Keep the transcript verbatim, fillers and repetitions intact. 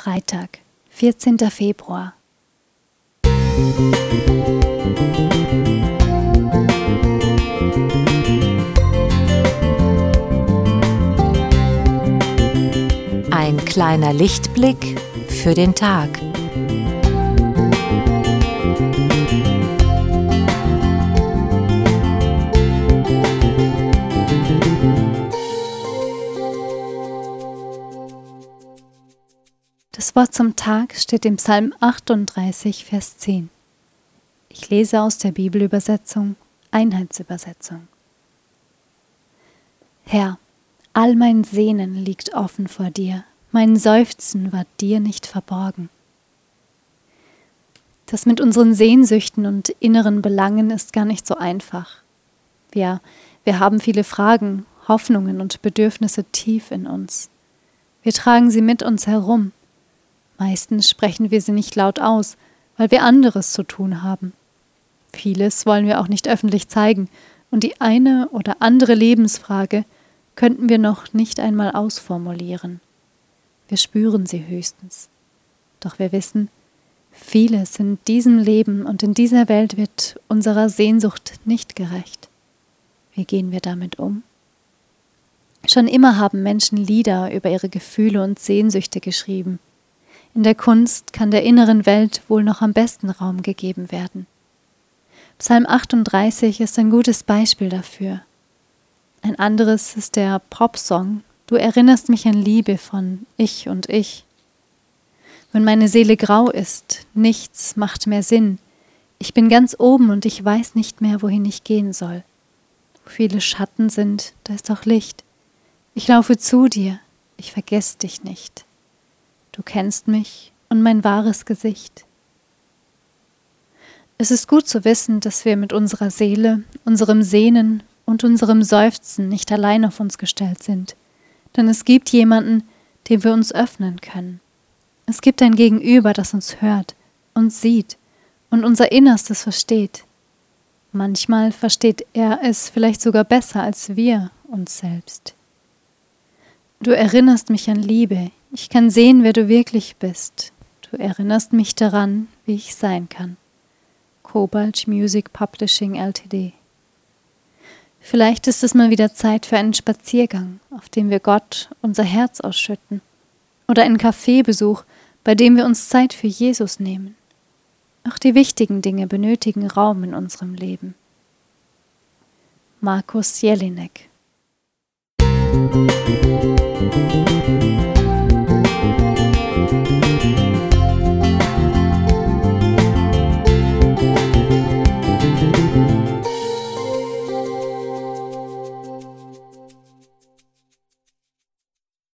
Freitag, vierzehnter Februar. Ein kleiner Lichtblick für den Tag. Das Wort zum Tag steht im Psalm achtunddreißig, Vers zehn. Ich lese aus der Bibelübersetzung, Einheitsübersetzung. Herr, all mein Sehnen liegt offen vor dir, mein Seufzen war dir nicht verborgen. Das mit unseren Sehnsüchten und inneren Belangen ist gar nicht so einfach. Wir, wir haben viele Fragen, Hoffnungen und Bedürfnisse tief in uns. Wir tragen sie mit uns herum. Meistens sprechen wir sie nicht laut aus, weil wir anderes zu tun haben. Vieles wollen wir auch nicht öffentlich zeigen und die eine oder andere Lebensfrage könnten wir noch nicht einmal ausformulieren. Wir spüren sie höchstens. Doch wir wissen, vieles in diesem Leben und in dieser Welt wird unserer Sehnsucht nicht gerecht. Wie gehen wir damit um? Schon immer haben Menschen Lieder über ihre Gefühle und Sehnsüchte geschrieben. In der Kunst kann der inneren Welt wohl noch am besten Raum gegeben werden. Psalm achtunddreißig ist ein gutes Beispiel dafür. Ein anderes ist der Popsong »Du erinnerst mich an Liebe« von Ich und Ich. Wenn meine Seele grau ist, nichts macht mehr Sinn. Ich bin ganz oben und ich weiß nicht mehr, wohin ich gehen soll. Wo viele Schatten sind, da ist auch Licht. Ich laufe zu dir, ich vergesse dich nicht. Du kennst mich und mein wahres Gesicht. Es ist gut zu wissen, dass wir mit unserer Seele, unserem Sehnen und unserem Seufzen nicht allein auf uns gestellt sind, denn es gibt jemanden, dem wir uns öffnen können. Es gibt ein Gegenüber, das uns hört, uns sieht und unser Innerstes versteht. Manchmal versteht er es vielleicht sogar besser als wir uns selbst. Du erinnerst mich an Liebe. Ich kann sehen, wer du wirklich bist. Du erinnerst mich daran, wie ich sein kann. Cobalt Music Publishing Ltd. Vielleicht ist es mal wieder Zeit für einen Spaziergang, auf dem wir Gott unser Herz ausschütten. Oder einen Kaffeebesuch, bei dem wir uns Zeit für Jesus nehmen. Auch die wichtigen Dinge benötigen Raum in unserem Leben. Markus Jelinek.